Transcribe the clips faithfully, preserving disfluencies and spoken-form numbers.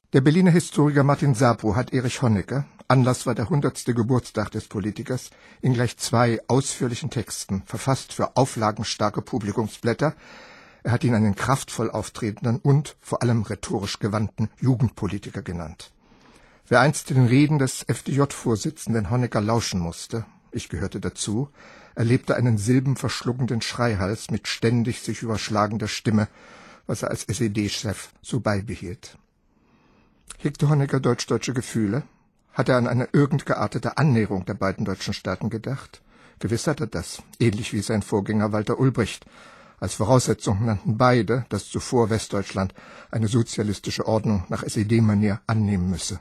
Der Berliner Historiker Martin Sabro hat Erich Honecker, Anlass war der hundertste Geburtstag des Politikers, in gleich zwei ausführlichen Texten, verfasst für auflagenstarke Publikumsblätter, er hat ihn einen kraftvoll auftretenden und vor allem rhetorisch gewandten Jugendpolitiker genannt. Wer einst den Reden des F D J-Vorsitzenden Honecker lauschen musste, ich gehörte dazu, erlebte einen silbenverschluckenden Schreihals mit ständig sich überschlagender Stimme, was er als S E D-Chef so beibehielt. Hegte Honecker deutsch-deutsche Gefühle? Hat er an eine irgend geartete Annäherung der beiden deutschen Staaten gedacht? Gewiss hat er das, ähnlich wie sein Vorgänger Walter Ulbricht. Als Voraussetzung nannten beide, dass zuvor Westdeutschland eine sozialistische Ordnung nach S E D-Manier annehmen müsse.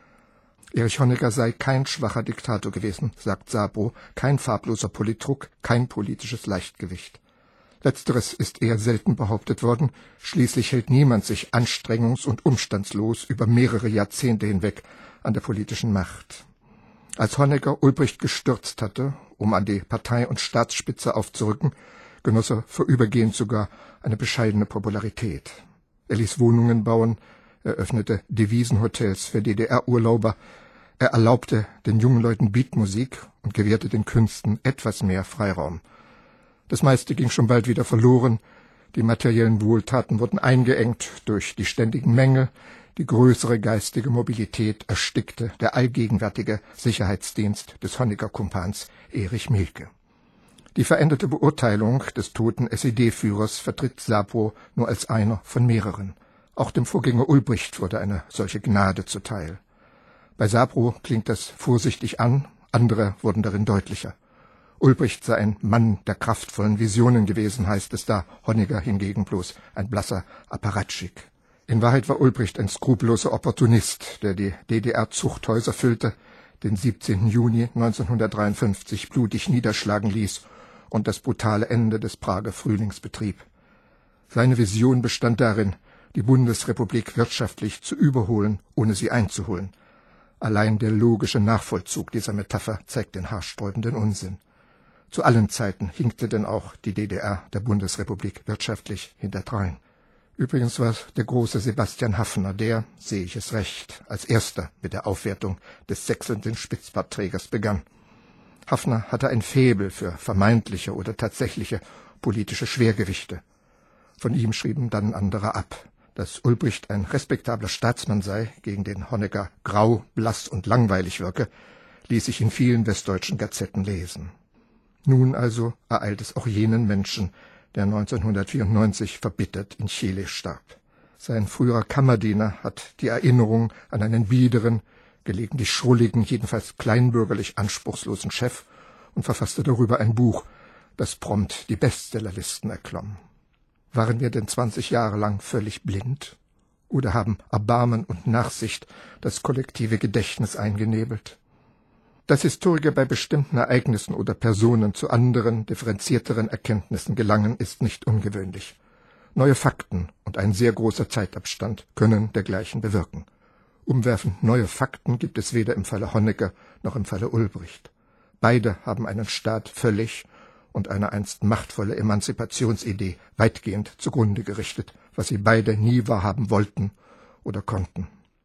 Erich Honecker sei kein schwacher Diktator gewesen, sagt Sabro, kein farbloser Politruk, kein politisches Leichtgewicht. Letzteres ist eher selten behauptet worden, schließlich hält niemand sich anstrengungs- und umstandslos über mehrere Jahrzehnte hinweg an der politischen Macht. Als Honecker Ulbricht gestürzt hatte, um an die Partei- und Staatsspitze aufzurücken, genoss er vorübergehend sogar eine bescheidene Popularität. Er ließ Wohnungen bauen, er öffnete Devisenhotels für D D R-Urlauber, er erlaubte den jungen Leuten Beatmusik und gewährte den Künsten etwas mehr Freiraum. Das meiste ging schon bald wieder verloren, die materiellen Wohltaten wurden eingeengt durch die ständigen Mängel, die größere geistige Mobilität erstickte der allgegenwärtige Sicherheitsdienst des Honecker-Kumpans Erich Mielke. Die veränderte Beurteilung des toten S E D-Führers vertritt Sabro nur als einer von mehreren. Auch dem Vorgänger Ulbricht wurde eine solche Gnade zuteil. Bei Sabro klingt das vorsichtig an, andere wurden darin deutlicher. Ulbricht sei ein Mann der kraftvollen Visionen gewesen, heißt es da, Honecker hingegen bloß ein blasser Apparatschik. In Wahrheit war Ulbricht ein skrupelloser Opportunist, der die D D R-Zuchthäuser füllte, den siebzehnten Juni neunzehnhundertdreiundfünfzig blutig niederschlagen ließ und das brutale Ende des Prager Frühlings betrieb. Seine Vision bestand darin, die Bundesrepublik wirtschaftlich zu überholen, ohne sie einzuholen. Allein der logische Nachvollzug dieser Metapher zeigt den haarsträubenden Unsinn. Zu allen Zeiten hinkte denn auch die D D R der Bundesrepublik wirtschaftlich hinterdrein. Übrigens war der große Sebastian Haffner, der, sehe ich es recht, als erster mit der Aufwertung des sächselnden Spitzbartträgers begann. Haffner hatte ein Faible für vermeintliche oder tatsächliche politische Schwergewichte. Von ihm schrieben dann andere ab. Dass Ulbricht ein respektabler Staatsmann sei, gegen den Honecker grau, blass und langweilig wirke, ließ sich in vielen westdeutschen Gazetten lesen. Nun also ereilt es auch jenen Menschen, der neunzehnhundertvierundneunzig verbittert in Chile starb. Sein früherer Kammerdiener hat die Erinnerung an einen biederen, gelegentlich schrulligen, jedenfalls kleinbürgerlich anspruchslosen Chef und verfasste darüber ein Buch, das prompt die Bestsellerlisten erklomm. Waren wir denn zwanzig Jahre lang völlig blind? Oder haben Erbarmen und Nachsicht das kollektive Gedächtnis eingenebelt? Dass Historiker bei bestimmten Ereignissen oder Personen zu anderen, differenzierteren Erkenntnissen gelangen, ist nicht ungewöhnlich. Neue Fakten und ein sehr großer Zeitabstand können dergleichen bewirken. Umwerfend neue Fakten gibt es weder im Falle Honecker noch im Falle Ulbricht. Beide haben einen Staat völlig und eine einst machtvolle Emanzipationsidee weitgehend zugrunde gerichtet, was sie beide nie wahrhaben wollten oder konnten.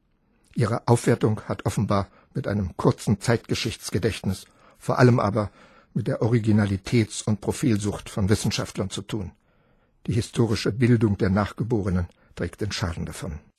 Ihre Aufwertung hat offenbar mit einem kurzen Zeitgeschichtsgedächtnis, vor allem aber mit der Originalitäts- und Profilsucht von Wissenschaftlern zu tun. Die historische Bildung der Nachgeborenen trägt den Schaden davon.